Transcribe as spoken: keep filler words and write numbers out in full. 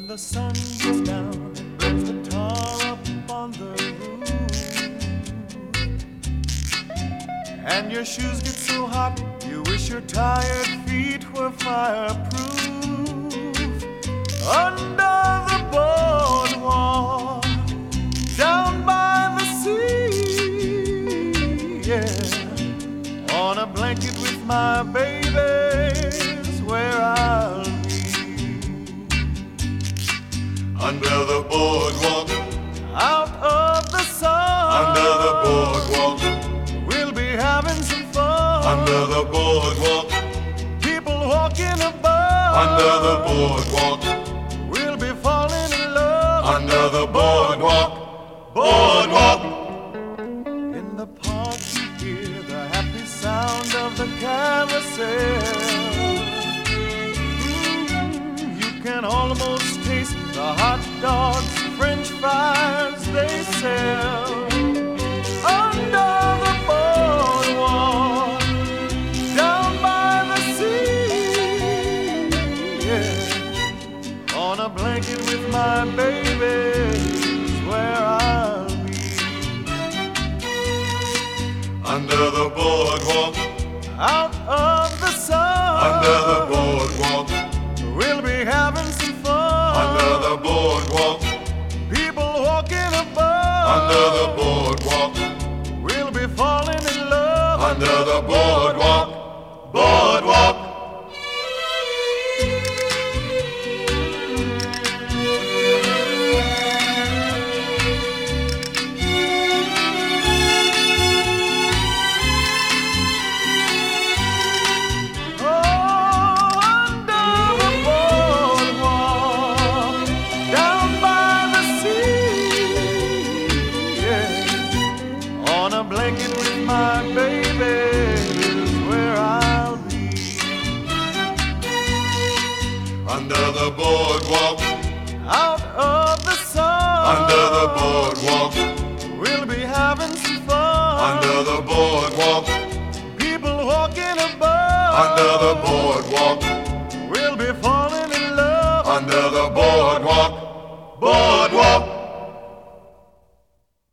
the sun goes down and burns the tar up on the roof, and your shoes get so hot you wish your tired feet were fireproof. Under the boardwalk, down by the sea, yeah, on a blanket with my baby's where I'll be. Under the boardwalk, out of the sun, under the boardwalk, we'll be having some fun. under the boardwalk, people walking above, under the boardwalk, we'll be falling in love. under the boardwalk, boardwalk. In the park you hear the happy sound of the carousel. Mm, you can almost taste the hot dogs, French fries they sell. Under the boardwalk, down by the sea, yeah, on a blanket with my baby's where I'll be. Under the boardwalk, Out of the sun, under the boardwalk, we'll be having some fun. under the boardwalk, People walking above, under the boardwalk, we'll be falling in love. under the boardwalk, boardwalk. Oh, under the boardwalk, down by the sea, yeah, on a blanket with my baby is where I'll be. Under the boardwalk, Out of the sun, under the boardwalk, we'll be having some fun. under the boardwalk, People walking above, under the boardwalk, we'll be falling in love. under the boardwalk, boardwalk.